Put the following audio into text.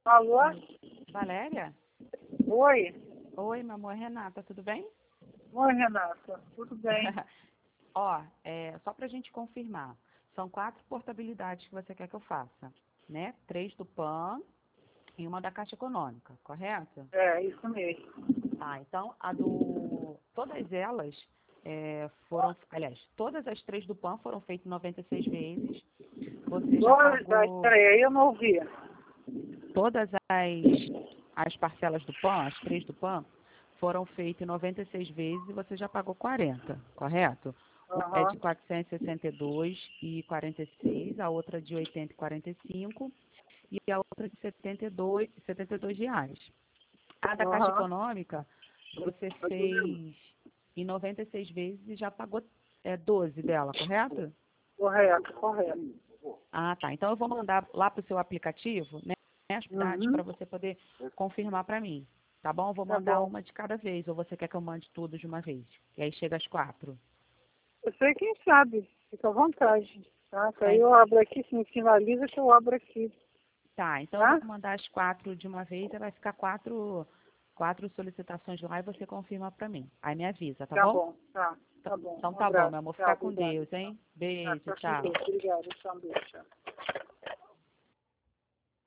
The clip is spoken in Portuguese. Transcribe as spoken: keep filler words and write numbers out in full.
Alô? Valéria? Oi? Oi, meu amor, é Renata, tudo bem? Oi, Renata. Tudo bem? Ó, é, só pra gente confirmar, são quatro portabilidades que você quer que eu faça, né? Três do PAN e uma da Caixa Econômica, correto? É, isso mesmo. Tá, então a do... Todas elas é, foram... Aliás, todas as três do PAN foram feitas noventa e seis vezes. Você já Dois, dois, pagou peraí, aí eu não ouvi. todas as, as parcelas do PAN, as três do PAN, foram feitas noventa e seis vezes e você já pagou quarenta, correto? Uma é de Aham, quatrocentos e sessenta e dois e quarenta e seis, a outra de oitenta e quarenta e cinco e a outra de setenta e dois, setenta e dois reais. A da Caixa aham. Econômica, você fez em noventa e seis vezes e já pagou é, doze dela, correto? Correto, correto. Ah, tá. Então eu vou mandar lá para o seu aplicativo, né, as dados para Uhum, você poder confirmar para mim. Tá bom? Eu vou tá mandar bom. uma de cada vez, ou você quer que eu mande tudo de uma vez? E aí chega às quatro. Eu sei quem sabe. Fica à vontade. Tá? Que Tá, aí en- eu abro aqui, se me finaliza que eu abro aqui. tá, então eu vou Tá? mandar as quatro de uma vez, aí vai ficar quatro, quatro solicitações lá e você confirma para mim. Aí me avisa, tá Tá bom? bom, tá. Então Tá bom. então Um tá bom, abraço. meu amor. Tchau, Fica com obrigada. Deus, Tchau. hein? Tá, Beijo, fica com tchau. Deus. Obrigada. Tchau, beijo. Tchau.